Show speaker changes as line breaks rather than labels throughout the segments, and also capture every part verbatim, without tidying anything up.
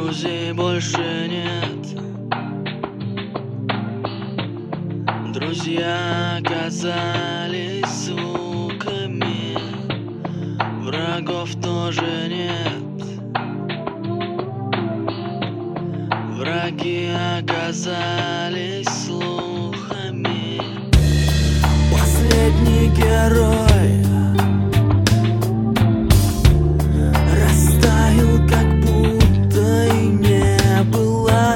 друзей больше нет. Друзья оказались звуками, врагов тоже нет. Враги оказались слухами. Последний герой растаял, как будто и не было.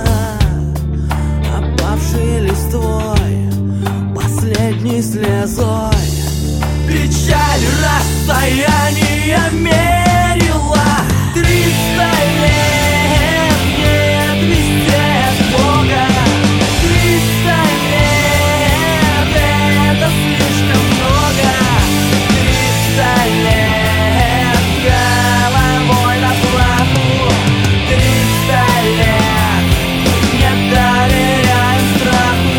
Опавший листвой, последней слезой, печаль расстояния мерила. Триста лет нет везде Бога. Триста лет это слишком много. Триста лет головой на плаху. Триста лет не доверяем страху.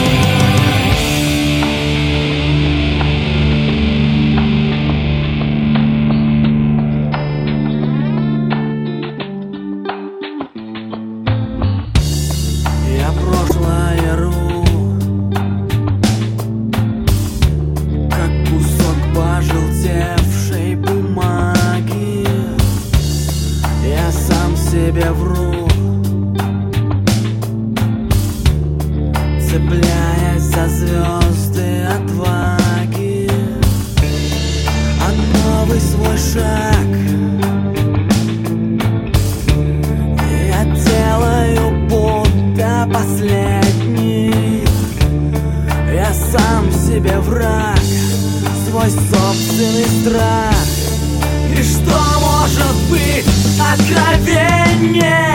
Я прошлое рву, как кусок пожелтевшей бумаги. Я сам себе вру, цепляясь за звезды отваги. А новый свой шаг я делаю будто последний. Я сам себе враг, свой собственный страх. И что может быть откровеннее?